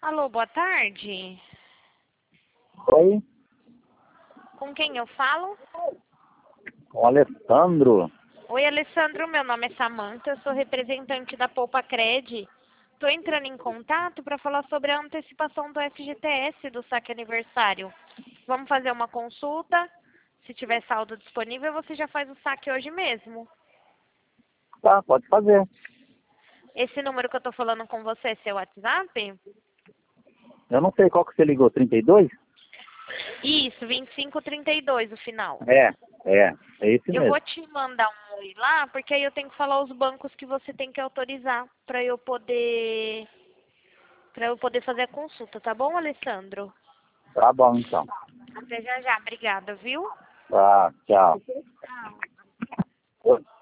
Alô, boa tarde. Oi, Com quem eu falo? o Alessandro. Oi, Alessandro, meu nome é Samantha, eu sou representante da Poupa Cred. Estou entrando em contato para falar sobre a antecipação do FGTS do saque aniversário. Vamos fazer uma consulta? Se tiver saldo disponível, você já faz o saque hoje mesmo. Tá, pode fazer. Esse número que eu estou falando com você é seu WhatsApp? Eu não sei qual que você ligou, 32? Isso, 2532 o final. É esse Eu mesmo. vou te mandar um oi lá, porque aí eu tenho que falar os bancos que você tem que autorizar para eu poder fazer a consulta, tá bom, Alessandro? Tá bom, então. Até já já, obrigada, viu? Tá, tchau. Tchau. Oi.